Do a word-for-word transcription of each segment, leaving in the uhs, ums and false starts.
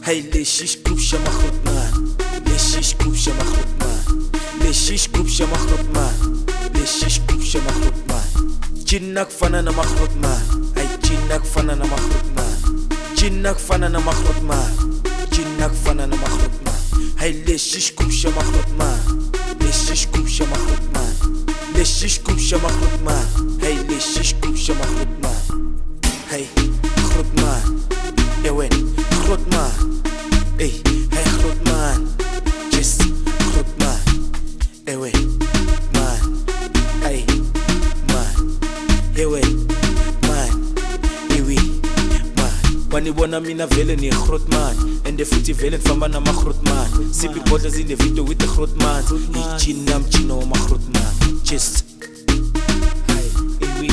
هاي ليش يشكوب مخلوط مان ليش يشكوب مخلوط مان ليش يشكوب مخلوط مان ليش يشكوب مخلوط مان جنك فنانا مخلوط مان هاي جنك فنانا مخلوط مان جنك فنانا مخلوط مان جنك فنانا مخلوط مان هاي ليش يشكوب مخلوط مان ليش يشكوب مخلوط مان ليش يشكوب مخلوط مان هاي ليش يشكوب مخلوط مان هاي مخلوط مان يا وين مخلوط مان اي هاي مخلوط مان جس مخلوط مان اي وين مان اي مان يا وين مان ايوي مان wani bona mina vele ni groot man en de futhi vele mfambana ma groot man sipping bottles in the video with the groot man ichina mchino ma groot man just hey ewi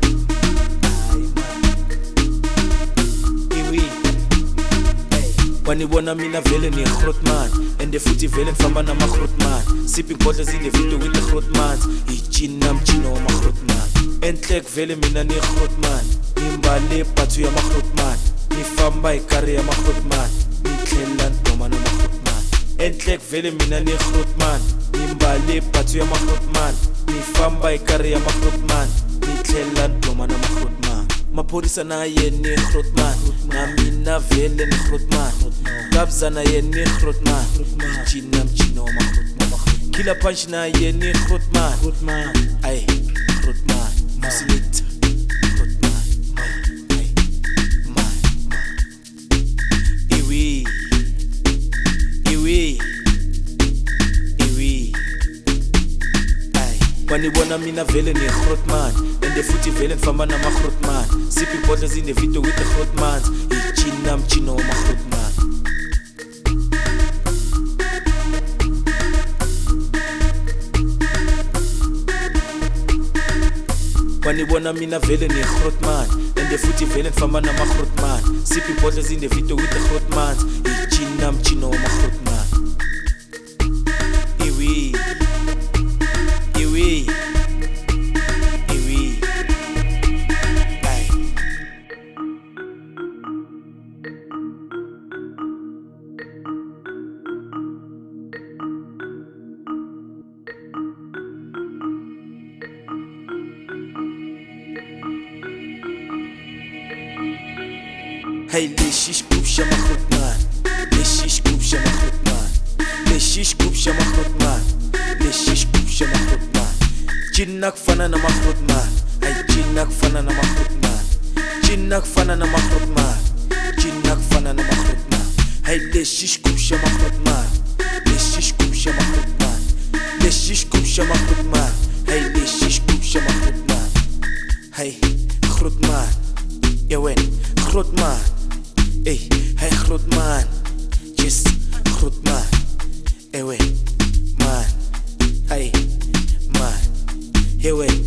ewi wani bona mina vele ni groot man en de futhi vele mfambana ma groot man sipping bottles in the video with the groot man ichina mchino ma groot man entlek vele mina ni groot man nimbale pathu ya ma groot man nifamba ikari ya magroot man nitlela ntoma na magroot man entlek vele mina ni groot man nimbale pathu ya magroot man nifamba ikari ya magroot man nitlela ntoma na magroot man maphorisa na ye ni groot man na mina vele ni groot man kabza na ye ni groot man jina mchino magroot man kila punch na ye ni groot man ay groot man musinit wani bona mina vele ni groot man en de futhi vele mfamba na ma groot man sipping bottles in the video with the groot man ichina mchino ma groot man wani bona mina vele ni groot man en de futhi vele mfamba na ma groot man sipping bottles in the video with the groot man ichina mchino ma groot man iwi Iwi, Iwi, ay. Hey, ليش يشكوب مخلوط مان ليش يشكوب مخلوط مان ليش يشكوب مخلوط مان ليش يشكوب مخلوط مان جنك فنانا مخلوط مان هاي جنك فنانا مخلوط مان جنك فنانا مخلوط مان جنك فنانا مخلوط مان هاي ليش يشكوب مخلوط مان ليش يشكوب مخلوط مان ليش يشكوب مخلوط مان هاي ليش يشكوب مخلوط مان هاي خلوط مان يا وين خلوط مان اي هاي خلوط مان جس خلوط مان اي وين مان هاي مان يا وين